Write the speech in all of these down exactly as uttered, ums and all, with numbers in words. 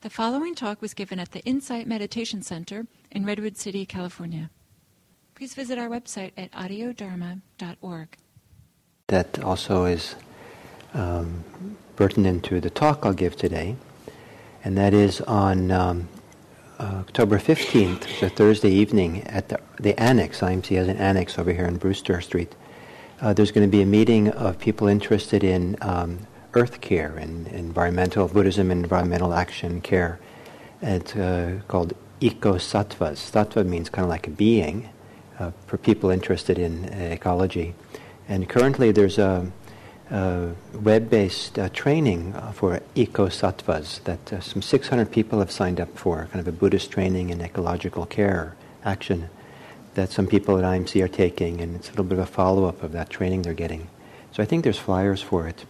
The following talk was given at the Insight Meditation Center in Redwood City, California. Please visit our website at audio dharma dot org. That also is um, pertinent to the talk I'll give today, and that is on um, uh, October fifteenth, it's a Thursday evening, at the, the Annex. I M C has an annex over here on Brewster Street. Uh, there's going to be a meeting of people interested in um, earth care and environmental Buddhism and environmental action care. It's uh, called Eco-Sattvas. Sattva means kind of like a being uh, for people interested in uh, ecology. And currently there's a, a web-based uh, training for Eco-Sattvas that uh, some six hundred people have signed up for, kind of a Buddhist training in ecological care action that some people at I M C are taking, and it's a little bit of a follow-up of that training they're getting. So I think there's flyers for it.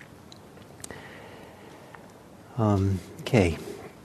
Um, okay,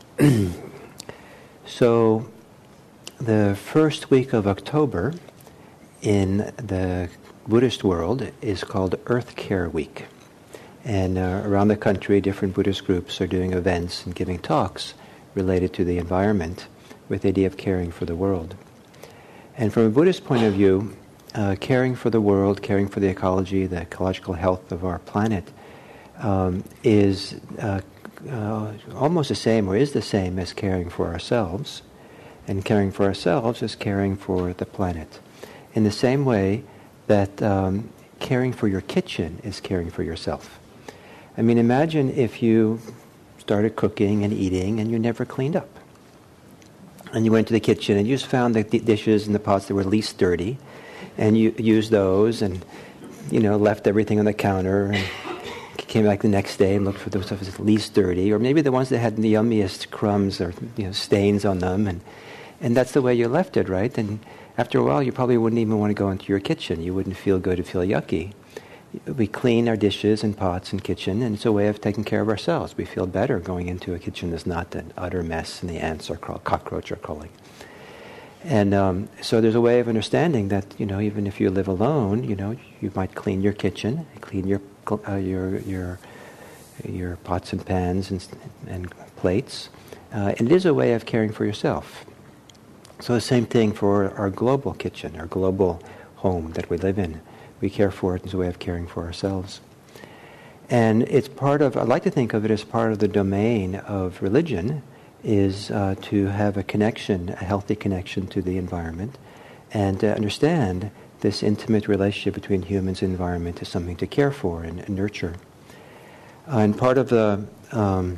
so the first week of October in the Buddhist world is called Earth Care Week. And uh, around the country, different Buddhist groups are doing events and giving talks related to the environment with the idea of caring for the world. And from a Buddhist point of view, uh, caring for the world, caring for the ecology, the ecological health of our planet um, is uh, Uh, almost the same, or is the same, as caring for ourselves. And caring for ourselves is caring for the planet. In the same way that um, caring for your kitchen is caring for yourself. I mean, imagine if you started cooking and eating and you never cleaned up. And you went to the kitchen and you just found the d- dishes and the pots that were least dirty, and you used those and, you know, left everything on the counter and came back the next day and looked for those stuff that's least dirty, or maybe the ones that had the yummiest crumbs or, you know, stains on them, and and that's the way you left it, right? And after a while, you probably wouldn't even want to go into your kitchen. You wouldn't feel good, to feel yucky. We clean our dishes and pots and kitchen, and it's a way of taking care of ourselves. We feel better going into a kitchen that's not an utter mess and the ants or crawl, cockroach are crawling. And um, so there's a way of understanding that, you know, even if you live alone, you know, you might clean your kitchen, clean your uh, your your your pots and pans and and plates, uh, and it is a way of caring for yourself. So the same thing for our global kitchen, our global home that we live in. We care for it as a way of caring for ourselves. And it's part of, I like to think of it as part of the domain of religion, is uh, to have a connection, a healthy connection to the environment, and to understand this intimate relationship between humans and environment is something to care for and, and nurture. Uh, and part of the, um,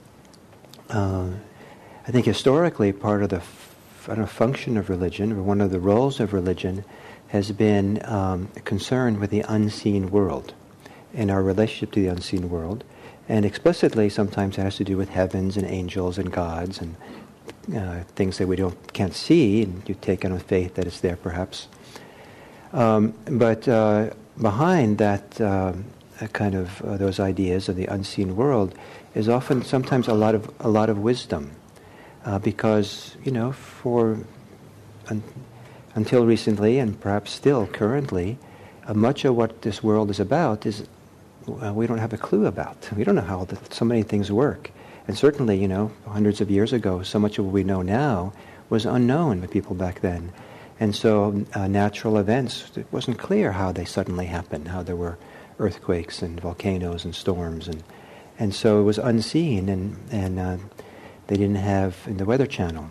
uh, I think historically, part of the f- I don't know, function of religion, or one of the roles of religion, has been um, concerned with the unseen world and our relationship to the unseen world. And explicitly, sometimes it has to do with heavens and angels and gods and uh, things that we don't can't see, and you take on with faith that it's there, perhaps. Um, but uh, behind that uh, kind of uh, those ideas of the unseen world is often, sometimes, a lot of a lot of wisdom, uh, because you know, for un- until recently, and perhaps still currently, uh, much of what this world is about is. Uh, we don't have a clue about. We don't know how the, so many things work. And certainly, you know, hundreds of years ago, so much of what we know now was unknown to people back then. And so uh, natural events, it wasn't clear how they suddenly happened, how there were earthquakes and volcanoes and storms. And and so it was unseen, and, and uh, they didn't have in the Weather Channel.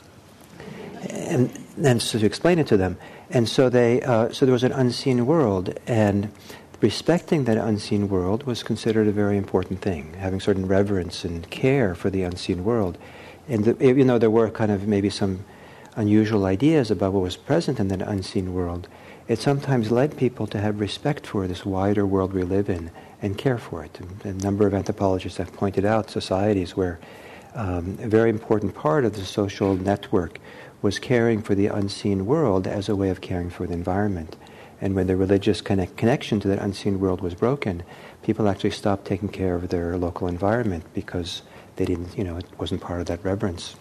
And, and so to explain it to them. And so they, uh, so there was an unseen world, and respecting that unseen world was considered a very important thing, having certain reverence and care for the unseen world. And the, even though there were kind of maybe some unusual ideas about what was present in that unseen world, it sometimes led people to have respect for this wider world we live in and care for it. And a number of anthropologists have pointed out societies where um, a very important part of the social network was caring for the unseen world as a way of caring for the environment. And when the religious connect, connection to that unseen world was broken, people actually stopped taking care of their local environment because they didn't, you know, it wasn't part of that reverence.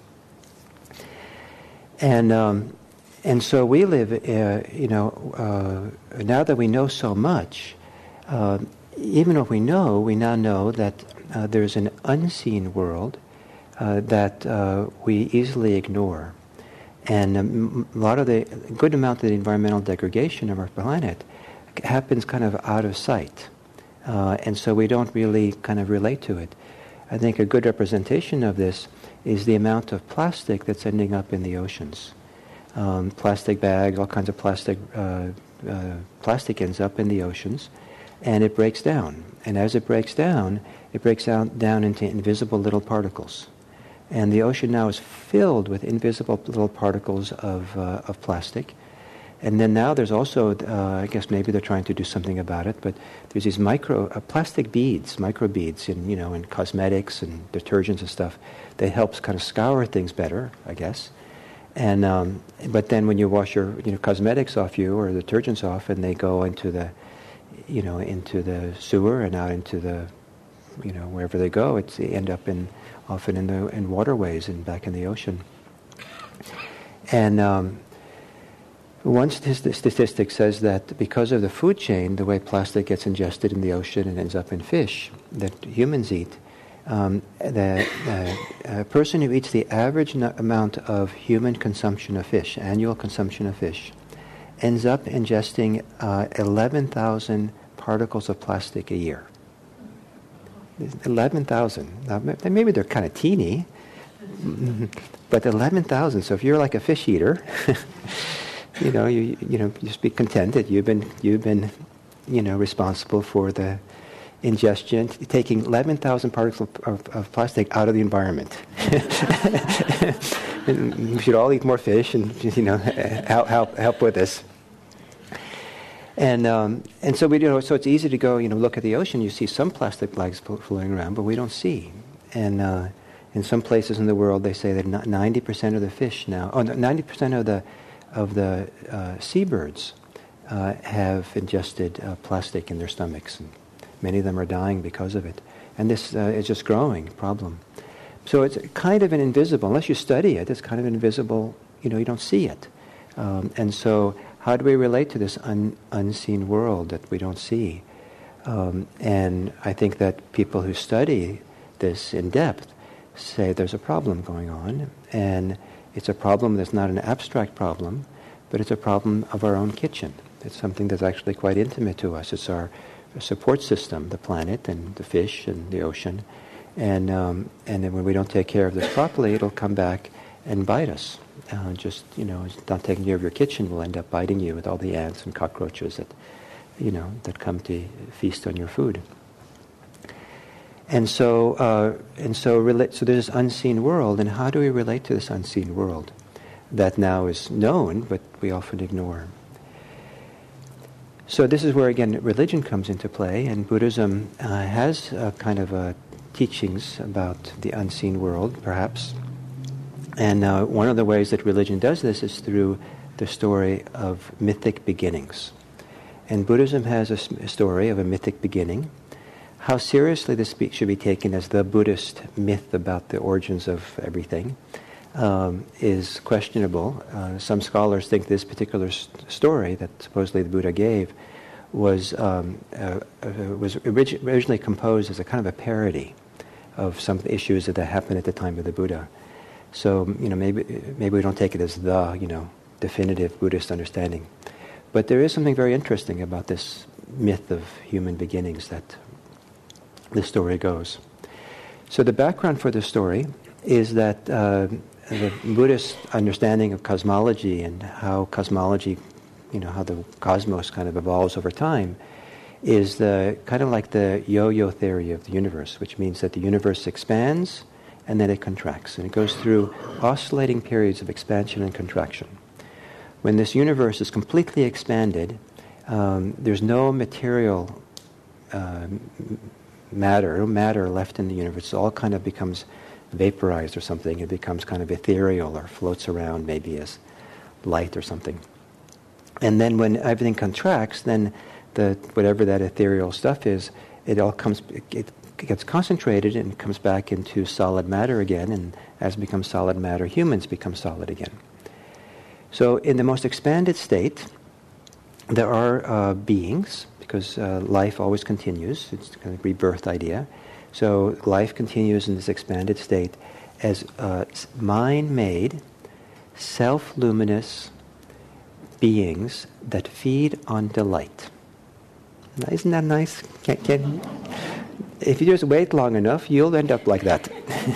And um, and so we live, uh, you know, uh, now that we know so much, uh, even if we know, we now know that uh, there's an unseen world uh, that uh, we easily ignore. And um, a lot of the, a good amount of the environmental degradation of our planet happens kind of out of sight. Uh, and so we don't really kind of relate to it. I think a good representation of this is the amount of plastic that's ending up in the oceans. Um, plastic bags, all kinds of plastic, uh, uh, plastic ends up in the oceans, and it breaks down. And as it breaks down, it breaks down, down into invisible little particles. And the ocean now is filled with invisible little particles of, uh, of plastic. And then now there's also, uh, I guess maybe they're trying to do something about it, but there's these micro, uh, plastic beads, micro beads in, you know, in cosmetics and detergents and stuff that helps kind of scour things better, I guess. And um, but then when you wash your, you know, cosmetics off you or detergents off, and they go into the, you know, into the sewer and out into the, you know, wherever they go, it's, they end up in often in the in waterways and back in the ocean. And um, one st- statistic says that because of the food chain, the way plastic gets ingested in the ocean and ends up in fish that humans eat, um, the uh, a person who eats the average no- amount of human consumption of fish, annual consumption of fish, ends up ingesting uh, eleven thousand particles of plastic a year. eleven thousand. Now, maybe they're kind of teeny, but eleven thousand. So if you're like a fish eater, you know, you you know, just be content that you've been you've been, you know, responsible for the ingestion, taking eleven thousand particles of, of, of plastic out of the environment. We should all eat more fish, and you know, help help help with this. And um, and so we you know so it's easy to go you know look at the ocean. You see some plastic bags floating around, but we don't see. And uh, in some places in the world, they say that ninety percent of the fish now, oh, ninety percent of the of the uh, seabirds uh, have ingested uh, plastic in their stomachs, and many of them are dying because of it. And this uh, is just growing problem. So it's kind of an invisible, unless you study it, it's kind of an invisible. You know, you don't see it. Um, and so, how do we relate to this un, unseen world that we don't see? Um, and I think that people who study this in depth say there's a problem going on, and it's a problem that's not an abstract problem, but it's a problem of our own kitchen. It's something that's actually quite intimate to us. It's our support system, the planet and the fish and the ocean. And um, and then when we don't take care of this properly, it'll come back and bite us. Uh, just, you know, not taking care of your kitchen will end up biting you with all the ants and cockroaches that, you know, that come to feast on your food. And so, uh, and so, relate, so there's this unseen world, and how do we relate to this unseen world that now is known, but we often ignore? So this is where, again, religion comes into play, and Buddhism uh, has uh, kind of uh, teachings about the unseen world, perhaps. And uh, one of the ways that religion does this is through the story of mythic beginnings. And Buddhism has a, a story of a mythic beginning. How seriously this be, should be taken as the Buddhist myth about the origins of everything um, is questionable. Uh, some scholars think this particular st- story that supposedly the Buddha gave was um, uh, uh, was orig- originally composed as a kind of a parody of some issues that happened at the time of the Buddha. So you know maybe maybe we don't take it as the you know definitive Buddhist understanding, but there is something very interesting about this myth of human beginnings that the story goes. So the background for the story is that uh, the Buddhist understanding of cosmology and how cosmology, you know, how the cosmos kind of evolves over time, is the kind of like the yo-yo theory of the universe, which means that the universe expands and then it contracts, and it goes through oscillating periods of expansion and contraction. When this universe is completely expanded, um, there's no material uh, matter, no matter left in the universe. It all kind of becomes vaporized or something. It becomes kind of ethereal or floats around maybe as light or something. And then when everything contracts, then the whatever that ethereal stuff is, it all comes, it gets concentrated and comes back into solid matter again, and as it becomes solid matter, humans become solid again. So in the most expanded state, there are uh, beings, because uh, life always continues. It's kind of rebirth idea. So life continues in this expanded state, as uh, mind-made, self-luminous beings that feed on delight. Now, isn't that nice? Can, can, if you just wait long enough, you'll end up like that.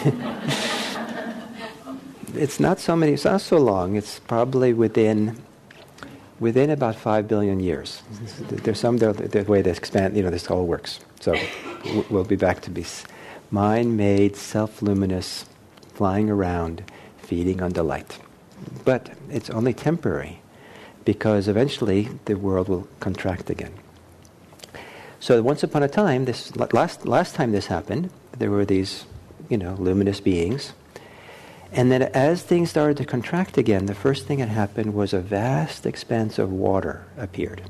It's not so many. It's not so long. It's probably within within about five billion years. There's some the, the way this expand. You know, this all works. So we'll be back to be mind-made, self-luminous, flying around, feeding on delight. But it's only temporary, because eventually the world will contract again. So once upon a time, this last last time this happened, there were these, you know, luminous beings. And then as things started to contract again, the first thing that happened was a vast expanse of water appeared.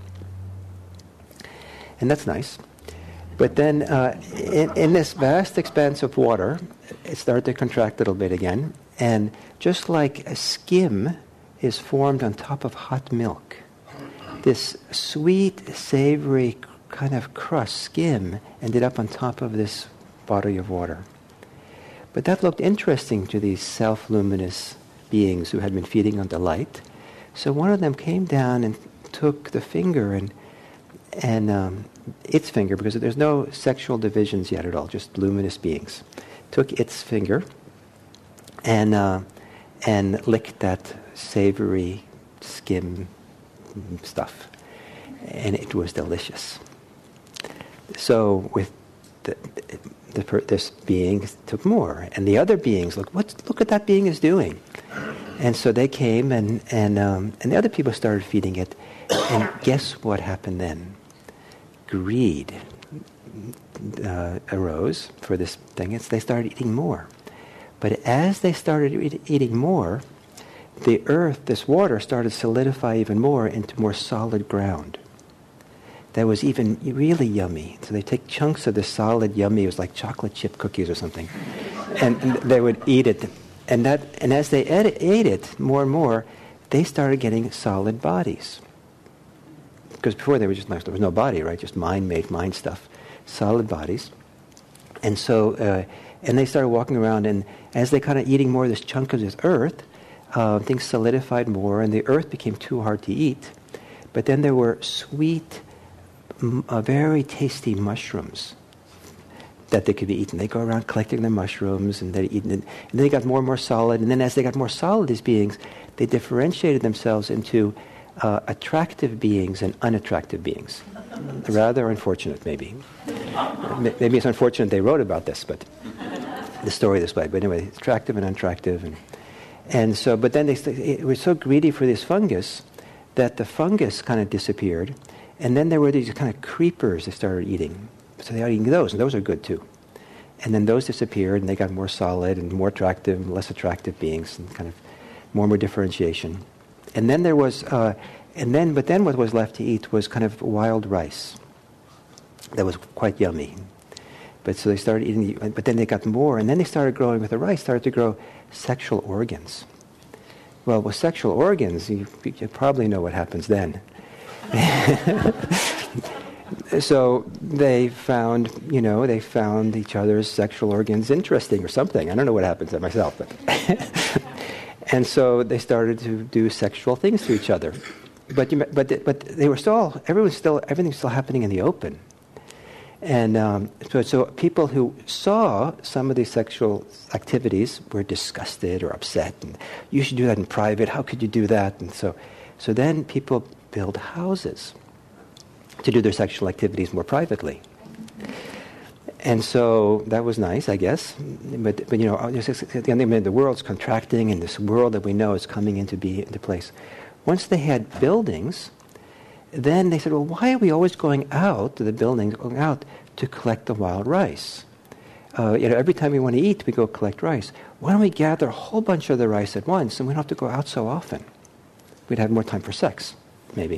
And that's nice. But then uh, in, in this vast expanse of water, it started to contract a little bit again. And just like a skim is formed on top of hot milk, this sweet, savory kind of crust, skim, ended up on top of this body of water. But that looked interesting to these self-luminous beings who had been feeding on delight. So one of them came down and took the finger and and um, its finger, because there's no sexual divisions yet at all, just luminous beings, took its finger and uh, and licked that savory skim stuff, and it was delicious. So with the, the, the, this being took more, and the other beings look what look what that being is doing, and so they came and and um, and the other people started feeding it, and guess what happened then? Greed uh, arose for this thing. It's, they started eating more, but as they started eat, eating more, the earth, this water, started to solidify even more into more solid ground. That was even really yummy. So they take chunks of this solid yummy, it was like chocolate chip cookies or something, and, and they would eat it. And that, and as they ate, ate it more and more, they started getting solid bodies. Because before they were just, there was no body, right? Just mind-made, mind stuff, solid bodies. And so, uh, and they started walking around, and as they kind of eating more of this chunk of this earth, uh, things solidified more, and the earth became too hard to eat. But then there were sweet, m- uh, very tasty mushrooms that they could be eaten. They go around collecting their mushrooms, and they eat, and then they got more and more solid. And then as they got more solid, these beings, they differentiated themselves into uh, attractive beings and unattractive beings. Rather unfortunate, maybe. Maybe it's unfortunate they wrote about this, but the story this way. But anyway, attractive and unattractive, and and so. But then they it were so greedy for this fungus that the fungus kind of disappeared, and then there were these kind of creepers they started eating. So they started eating those, and those are good too. And then those disappeared, and they got more solid and more attractive, less attractive beings, and kind of more and more differentiation. And then there was, uh, and then, but then what was left to eat was kind of wild rice. That was quite yummy. But so they started eating, but then they got more, and then they started growing with the rice, started to grow sexual organs. Well, with sexual organs, you, you probably know what happens then. So they found, you know, they found each other's sexual organs interesting or something. I don't know what happens to myself, but and so they started to do sexual things to each other. But you, but but they were still everyone's still everything's still happening in the open. And um, so, so people who saw some of these sexual activities were disgusted or upset, and you should do that in private. How could you do that? And so, so then people build houses to do their sexual activities more privately. And so that was nice, I guess. But, but you know, the world's contracting, and this world that we know is coming into be into place. Once they had buildings, then they said, well, why are we always going out to the buildings, going out to collect the wild rice? Uh, you know, every time we want to eat, we go collect rice. Why don't we gather a whole bunch of the rice at once, and we don't have to go out so often? We'd have more time for sex, maybe.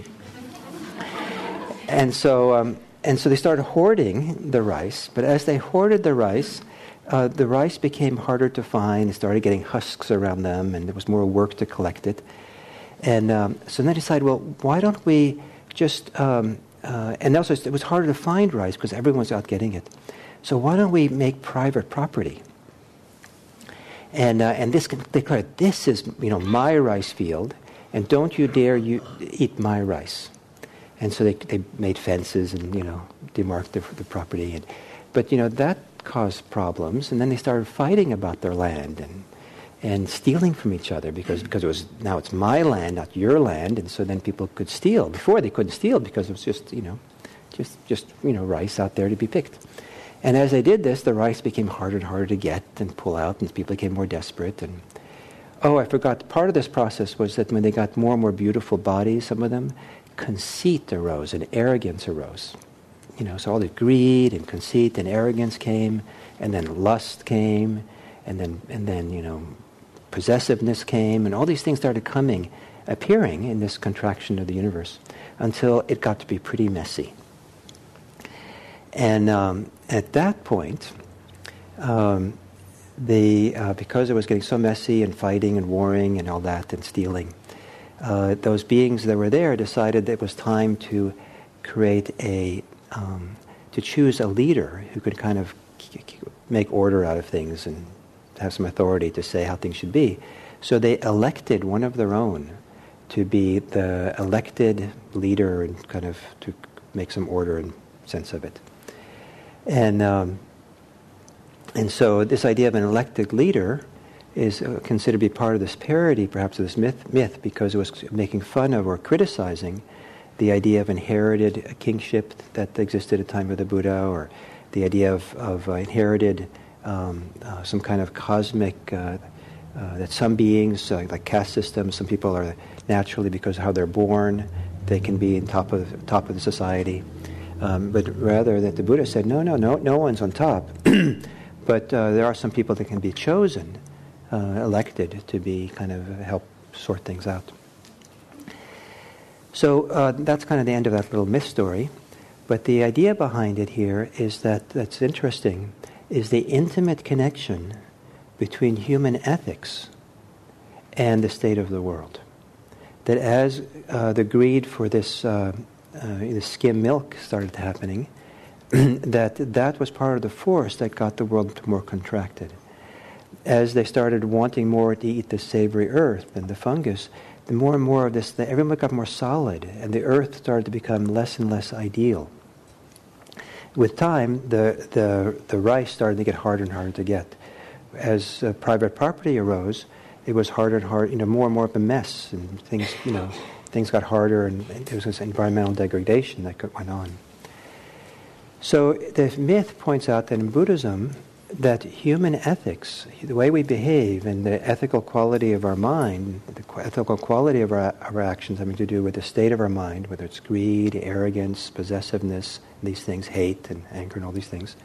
And so, um, and so they started hoarding the rice. But as they hoarded the rice, uh, the rice became harder to find. They started getting husks around them, and there was more work to collect it. And um, so then they decided, well, why don't we just, um, uh, and also it was harder to find rice because everyone's out getting it. So why don't we make private property? And uh, and this declared, this is, you know, my rice field, and don't you dare you eat my rice. And so they they made fences and, you know, demarked the, the property. And, but, you know, that caused problems. And then they started fighting about their land and and stealing from each other because, because it was, now it's my land, not your land. And so then people could steal. Before they couldn't steal because it was just, you know, just, just you know, rice out there to be picked. And as they did this, the rice became harder and harder to get and pull out, and people became more desperate. And oh, I forgot, part of this process was that when they got more and more beautiful bodies, some of them, conceit arose and arrogance arose. You know, so all the greed and conceit and arrogance came, and then lust came, and then, and then you know, possessiveness came, and all these things started coming, appearing in this contraction of the universe, until it got to be pretty messy. And um, at that point, um, they, uh, because it was getting so messy and fighting and warring and all that and stealing, uh, those beings that were there decided that it was time to create a, um, to choose a leader who could kind of make order out of things and have some authority to say how things should be. So they elected one of their own to be the elected leader and kind of to make some order and sense of it. And um, and so this idea of an elected leader is uh, considered to be part of this parody, perhaps, of this myth, myth, because it was making fun of or criticizing the idea of inherited kingship that existed at the time of the Buddha, or the idea of, of uh, inherited um, uh, some kind of cosmic, uh, uh, that some beings, uh, like caste systems, some people are naturally, because of how they're born, they can be in top of top of the society. Um, but rather that the Buddha said, no, no, no, no one's on top. But uh, there are some people that can be chosen, uh, elected to be kind of help sort things out. So uh, that's kind of the end of that little myth story. But the idea behind it here is that, that's interesting, is the intimate connection between human ethics and the state of the world. That as uh, the greed for this uh, uh, the skim milk started happening, that that was part of the force that got the world more contracted. As they started wanting more to eat the savory earth and the fungus, the more and more of this, the, everyone got more solid, and the earth started to become less and less ideal. With time, the the, the rice started to get harder and harder to get. As uh, private property arose, it was harder and harder, you know, more and more of a mess, and things, you know, things got harder, and there was this environmental degradation that went on. So the myth points out that in Buddhism, that human ethics, the way we behave, and the ethical quality of our mind, the ethical quality of our, our actions having to do with the state of our mind, whether it's greed, arrogance, possessiveness, these things, hate and anger and all these things,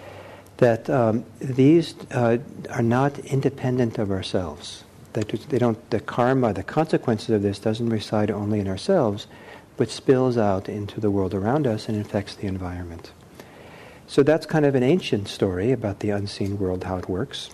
that um, these uh, are not independent of ourselves. That they don't, the karma, the consequences of this doesn't reside only in ourselves, but spills out into the world around us and infects the environment. So that's kind of an ancient story about the unseen world, how it works.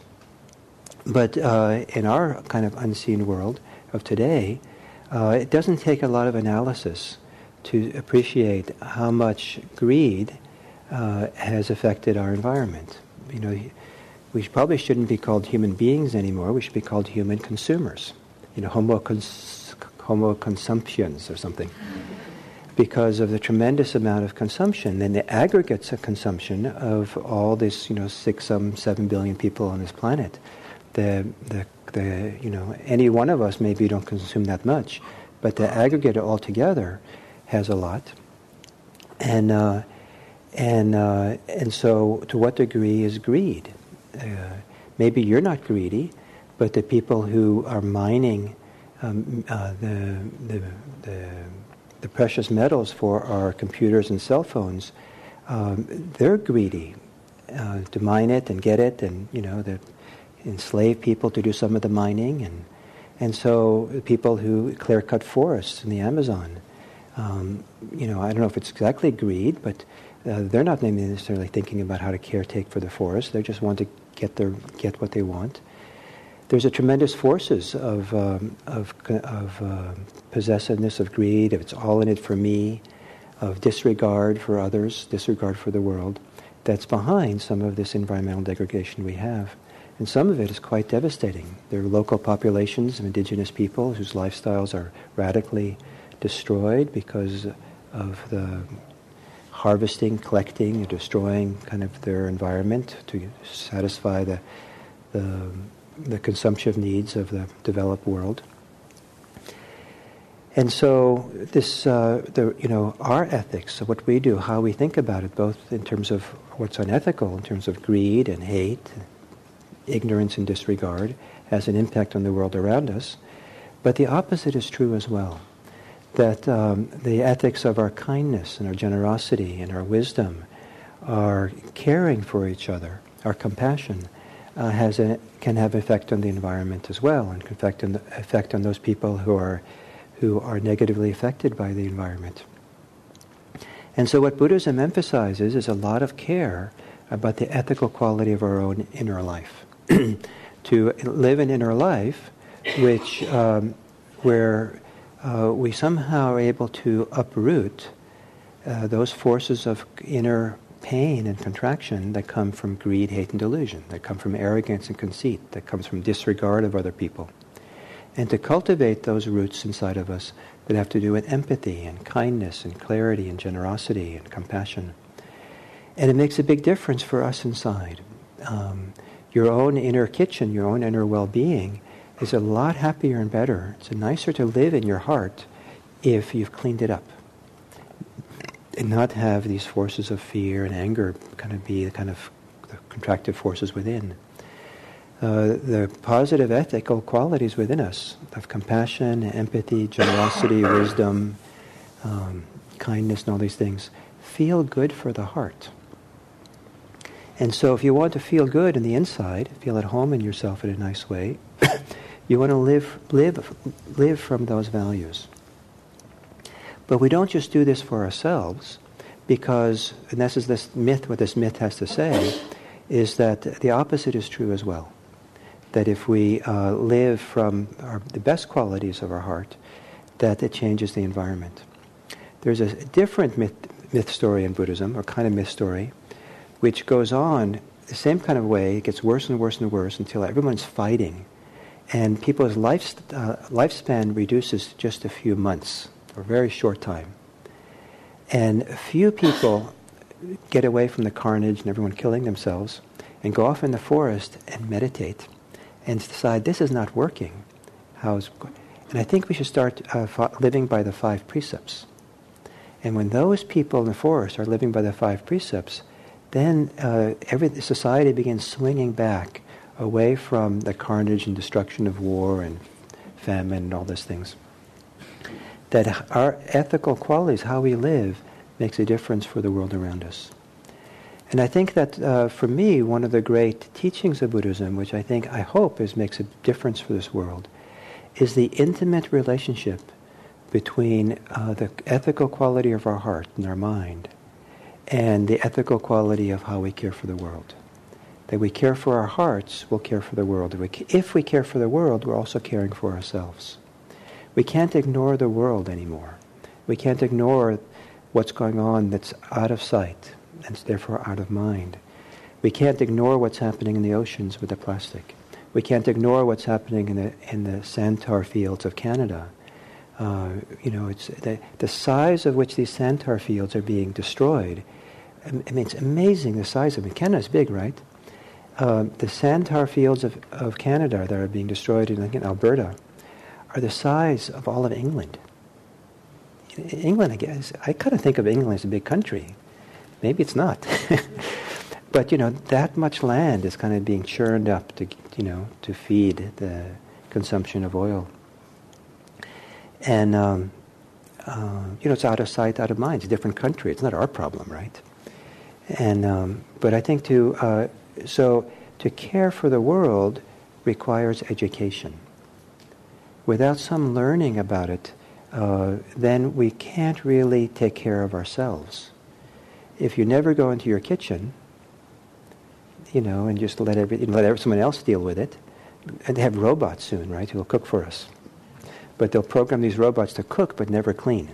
But uh, in our kind of unseen world of today, uh, it doesn't take a lot of analysis to appreciate how much greed uh, has affected our environment. You know, we probably shouldn't be called human beings anymore. We should be called human consumers. You know, homo, cons- homo consumptions or something. Because of the tremendous amount of consumption and the aggregates of consumption of all this, you know, six, some seven billion people on this planet. The, the, the, you know, any one of us maybe don't consume that much, but the aggregate altogether has a lot. And uh, and uh, and so, to what degree is greed? Uh, maybe you're not greedy, but the people who are mining um, uh, the, the the the precious metals for our computers and cell phones, um, they're greedy uh, to mine it and get it, and you know, they enslave people to do some of the mining, and and so people who clear cut forests in the Amazon, um, you know, I don't know if it's exactly greed, but uh, they're not necessarily thinking about how to caretake for the forest. They just want to get their get what they want. There's a tremendous forces of um, of of uh, possessiveness, of greed, of it's all in it for me, of disregard for others, disregard for the world, that's behind some of this environmental degradation we have. And some of it is quite devastating. There are local populations of indigenous people whose lifestyles are radically destroyed because of the harvesting, collecting, and destroying kind of their environment to satisfy the the, the consumptive needs of the developed world. And so this, uh, the you know, our ethics, so what we do, how we think about it, both in terms of what's unethical, in terms of greed and hate, ignorance and disregard, has an impact on the world around us. But the opposite is true as well. That um, the ethics of our kindness and our generosity and our wisdom, our caring for each other, our compassion, uh, has a, can have effect on the environment as well, and can affect on, the, effect on those people who are who are negatively affected by the environment. And so what Buddhism emphasizes is a lot of care about the ethical quality of our own inner life. To live an inner life which um, where uh, we somehow are able to uproot uh, those forces of inner pain and contraction that come from greed, hate, and delusion, that come from arrogance and conceit, that comes from disregard of other people. And to cultivate those roots inside of us that have to do with empathy and kindness and clarity and generosity and compassion. And it makes a big difference for us inside. Um, your own inner kitchen, your own inner well-being is a lot happier and better. It's nicer to live in your heart if you've cleaned it up. And not have these forces of fear and anger kind of be the kind of the contractive forces within. Uh, the positive ethical qualities within us of compassion, empathy, generosity, wisdom, um, kindness, and all these things feel good for the heart. And so if you want to feel good in the inside, feel at home in yourself in a nice way, you want to live, live, live from those values. But we don't just do this for ourselves, because, and this is this myth, what this myth has to say, is that the opposite is true as well. That if we uh, live from our, the best qualities of our heart, that it changes the environment. There's a different myth, myth story in Buddhism, or kind of myth story, which goes on the same kind of way. It gets worse and worse and worse until everyone's fighting. And people's life, uh, lifespan reduces to just a few months, or a very short time. And few people get away from the carnage and everyone killing themselves and go off in the forest and meditate and decide this is not working. How's and I think we should start uh, fa- living by the five precepts. And when those people in the forest are living by the five precepts, then uh, every society begins swinging back away from the carnage and destruction of war and famine and all those things. That our ethical qualities, how we live, makes a difference for the world around us. And I think that, uh, for me, one of the great teachings of Buddhism, which I think, I hope, is makes a difference for this world, is the intimate relationship between uh, the ethical quality of our heart and our mind and the ethical quality of how we care for the world. That we care for our hearts, we'll care for the world. If we, if we care for the world, we're also caring for ourselves. We can't ignore the world anymore. We can't ignore what's going on that's out of sight and therefore out of mind. We can't ignore what's happening in the oceans with the plastic. We can't ignore what's happening in the in the sand tar fields of Canada. Uh, you know, it's the the size of which these sand tar fields are being destroyed. I mean, it's amazing the size of it. Canada's big, right? Uh, the sand tar fields of, of Canada that are being destroyed in, in Alberta are the size of all of England. England, I guess, I kind of think of England as a big country. Maybe it's not. But, you know, that much land is kind of being churned up to, you know, to feed the consumption of oil. And, um, uh, you know, it's out of sight, out of mind. It's a different country. It's not our problem, right? And, um, but I think to, uh, so to care for the world requires education. Without some learning about it, uh, then we can't really take care of ourselves. If you never go into your kitchen, you know, and just let every, let every, someone else deal with it, and they have robots soon, right, who will cook for us. But they'll program these robots to cook but never clean.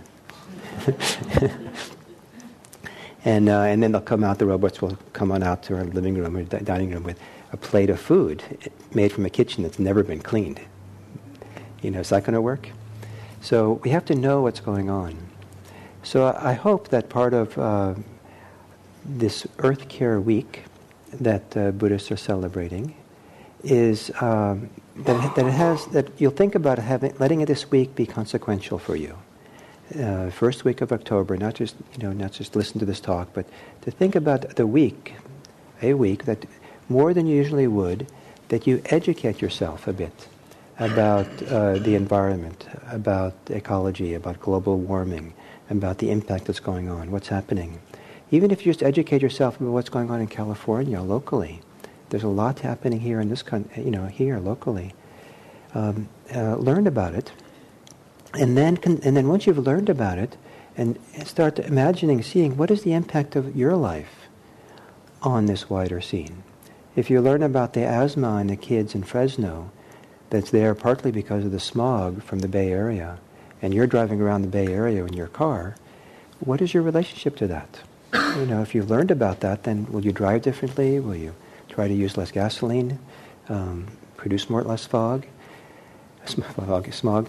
and uh, and then they'll come out, the robots will come on out to our living room or di- dining room with a plate of food made from a kitchen that's never been cleaned. You know, is that going to work? So we have to know what's going on. So I hope that part of uh, this Earth Care Week that uh, Buddhists are celebrating is um, that, that it has that you'll think about having letting it this week be consequential for you. Uh, first week of October, not just you know not just listen to this talk, but to think about the week, a week that more than you usually would, that you educate yourself a bit about uh, the environment, about ecology, about global warming, about the impact that's going on, what's happening. Even if you just educate yourself about what's going on in California locally, there's a lot happening here in this country, you know, here locally. Um, uh, learn about it, and then con- and then once you've learned about it, and start imagining, seeing what is the impact of your life on this wider scene. If you learn about the asthma in the kids in Fresno, that's there partly because of the smog from the Bay Area, and you're driving around the Bay Area in your car, what is your relationship to that? You know, if you've learned about that, then will you drive differently? Will you try to use less gasoline? Um, produce more less fog? Smog. smog.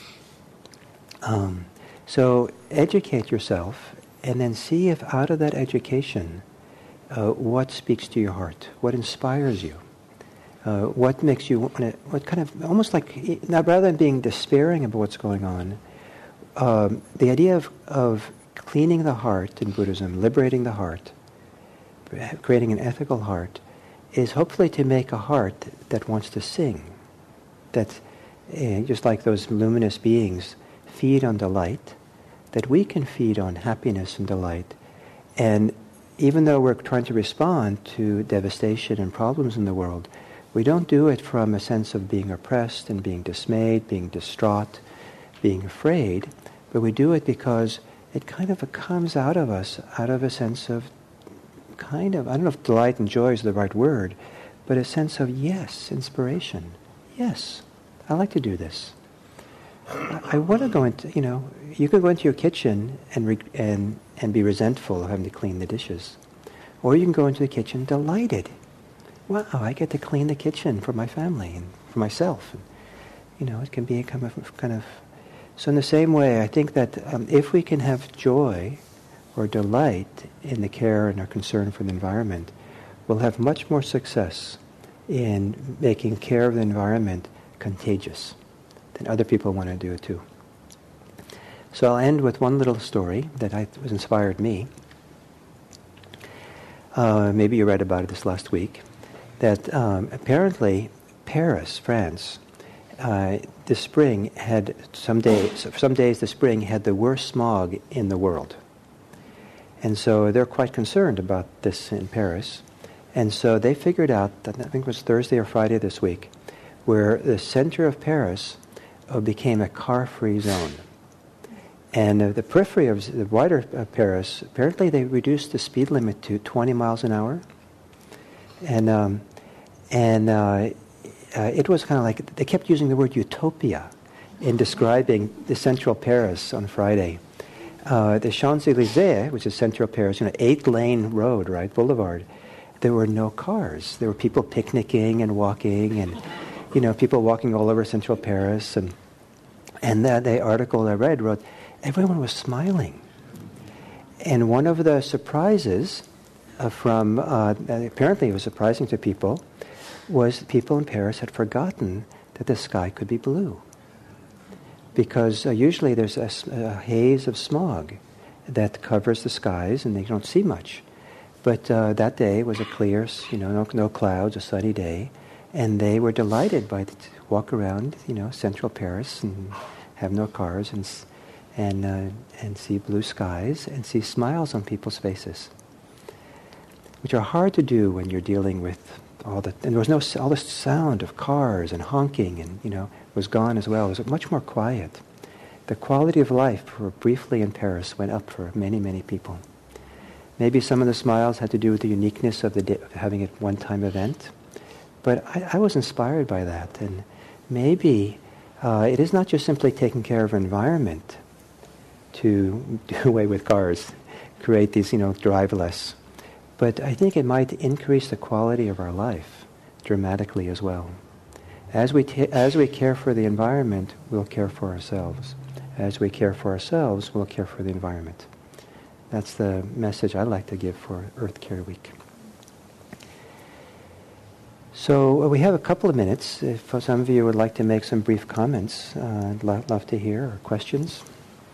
Um, so educate yourself, and then see if out of that education, uh, what speaks to your heart, what inspires you. Uh, what makes you want to, what kind of, almost like, now rather than being despairing about what's going on, um, the idea of, of cleaning the heart in Buddhism, liberating the heart, creating an ethical heart, is hopefully to make a heart that wants to sing. That, uh, just like those luminous beings feed on delight, that we can feed on happiness and delight. And even though we're trying to respond to devastation and problems in the world, we don't do it from a sense of being oppressed and being dismayed, being distraught, being afraid, but we do it because it kind of comes out of us, out of a sense of kind of, I don't know if delight and joy is the right word, but a sense of yes, inspiration. Yes, I like to do this. I, I want to go into, you know, you can go into your kitchen and, re- and, and be resentful of having to clean the dishes. Or you can go into the kitchen delighted. Wow, I get to clean the kitchen for my family and for myself. And, you know, it can be a kind of, kind of... So in the same way, I think that um, if we can have joy or delight in the care and our concern for the environment, we'll have much more success in making care of the environment contagious. Then other people want to do it too. So I'll end with one little story that I, was inspired me. Uh, maybe you read about it this last week. That um, apparently Paris, France, uh, this spring had some days, some days the spring had the worst smog in the world. And so they're quite concerned about this in Paris. And so they figured out, that I think it was Thursday or Friday this week, where the center of Paris uh, became a car-free zone. And uh, the periphery of the wider uh, Paris, apparently they reduced the speed limit to twenty miles an hour. And um, and uh, uh, it was kind of like, they kept using the word utopia in describing the central Paris on Friday. Uh, the Champs-Élysées, which is central Paris, you know, eight-lane road, right, boulevard, there were no cars. There were people picnicking and walking, and, you know, people walking all over central Paris. And and the, the article I read wrote, everyone was smiling. And one of the surprises uh, from, uh, apparently it was surprising to people, was people in Paris had forgotten that the sky could be blue. Because uh, usually there's a, a haze of smog that covers the skies and they don't see much. But uh, that day was a clear, you know, no, no clouds, a sunny day, and they were delighted by the, to walk around, you know, central Paris and have no cars and and uh, and see blue skies and see smiles on people's faces, which are hard to do when you're dealing with all the, and there was no, all the sound of cars and honking and, you know, was gone as well. It was much more quiet. The quality of life for briefly in Paris went up for many, many people. Maybe some of the smiles had to do with the uniqueness of the day, of having a one-time event, but I, I was inspired by that. And maybe uh, it is not just simply taking care of environment to do away with cars, create these, you know, drive less. But I think it might increase the quality of our life dramatically as well. As we, ta- as we care for the environment, we'll care for ourselves. As we care for ourselves, we'll care for the environment. That's the message I'd like to give for Earth Care Week. So uh, we have a couple of minutes. If some of you would like to make some brief comments, uh, I'd lo- love to hear, or questions.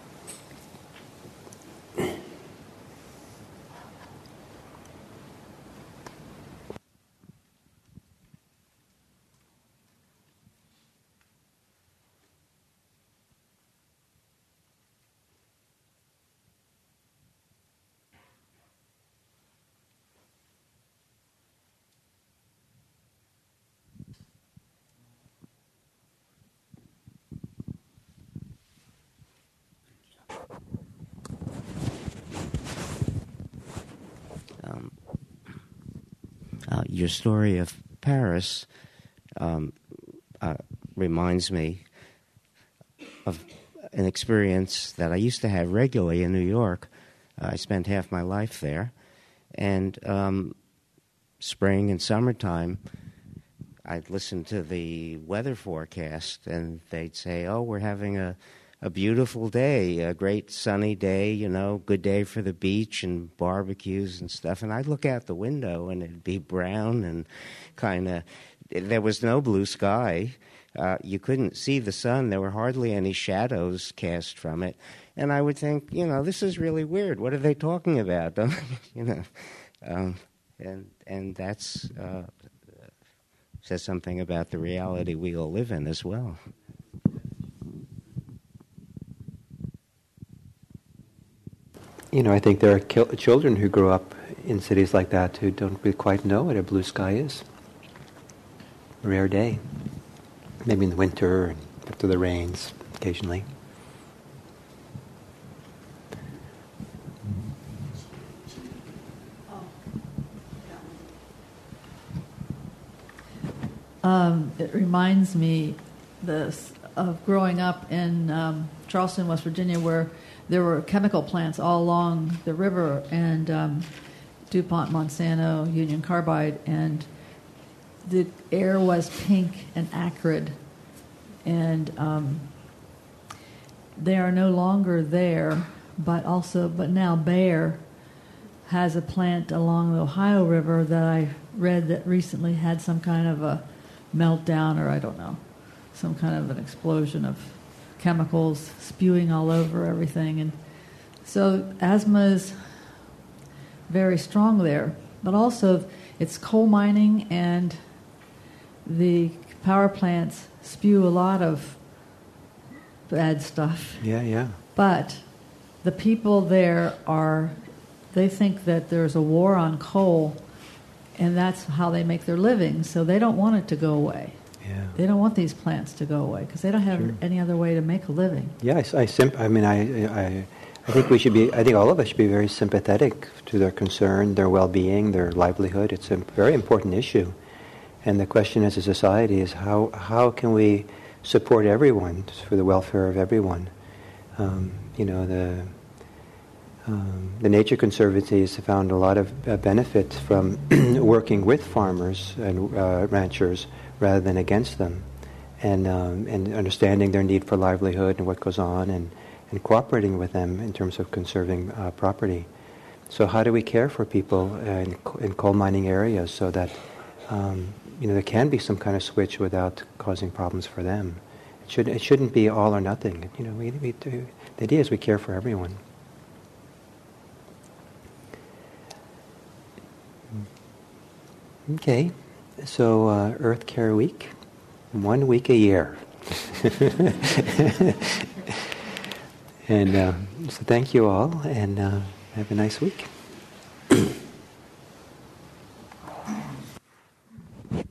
Um, uh, your story of Paris um, uh, reminds me of an experience that I used to have regularly in New York. Uh, I spent half my life there. And um, spring and summertime, I'd listen to the weather forecast, and they'd say, oh, we're having a A beautiful day, a great sunny day, you know, good day for the beach and barbecues and stuff. And I'd look out the window and it'd be brown and kind of, there was no blue sky. Uh, you couldn't see the sun. There were hardly any shadows cast from it. And I would think, you know, this is really weird. What are they talking about? you know, um, and and that's uh, says something about the reality we all live in as well. You know, I think there are ki- children who grow up in cities like that who don't really quite know what a blue sky is. A rare day. Maybe in the winter and after the rains, occasionally. Um, it reminds me this, of growing up in um, Charleston, West Virginia, where there were chemical plants all along the river, and um, DuPont, Monsanto, Union Carbide, and the air was pink and acrid. And um, they are no longer there, but also, but now Bayer has a plant along the Ohio River that I read that recently had some kind of a meltdown, or I don't know, some kind of an explosion of chemicals spewing all over everything. And so asthma is very strong there. But also it's coal mining, and the power plants spew a lot of bad stuff. Yeah, yeah. But the people there are, they think that there's a war on coal, and that's how they make their living. So they don't want it to go away. Yeah. They don't want these plants to go away because they don't have Sure. any other way to make a living. Yeah, I, I, simp- I mean, I, I, I think we should be, I think all of us should be very sympathetic to their concern, their well-being, their livelihood. It's a very important issue. And the question as a society is how, how can we support everyone for the welfare of everyone? Um, you know, the um, the Nature Conservancies have found a lot of uh, benefit from working with farmers and uh, ranchers rather than against them, and um, and understanding their need for livelihood and what goes on, and, and cooperating with them in terms of conserving uh, property. So how do we care for people in, in coal mining areas so that um, you know there can be some kind of switch without causing problems for them? It should it shouldn't be all or nothing. You know, we, we do, the idea is we care for everyone. Okay, so uh, Earth Care Week, one week a year. And uh, so thank you all, and uh, have a nice week.